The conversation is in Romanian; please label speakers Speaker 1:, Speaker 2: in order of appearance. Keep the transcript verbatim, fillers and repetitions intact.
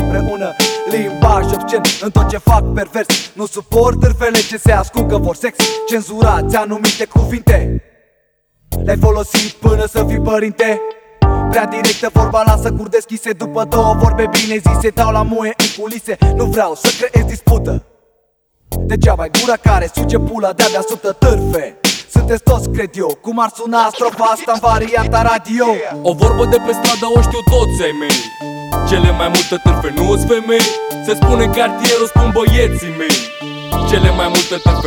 Speaker 1: împreună. Limbaj obscen în tot ce fac pervers. Nu suport târfele ce se ascund că vor sex. Cenzurați anumite cuvinte, le-ai folosit până să fii părinte. Prea directă vorba, lasă cur deschise. După două vorbe bine zise, dau la muie în culise. Nu vreau să creez dispută, degeaba-i gura care suge pula de-a deasupra târfe. Sunteți toți, cred eu, cum ar suna strofa asta în varianta radio.
Speaker 2: O vorbă de pe stradă o știu toți ai mei. Cele mai multe târfe nu-s femei. Se spune în cartier, o spun băieții mei. Cele mai multe târfe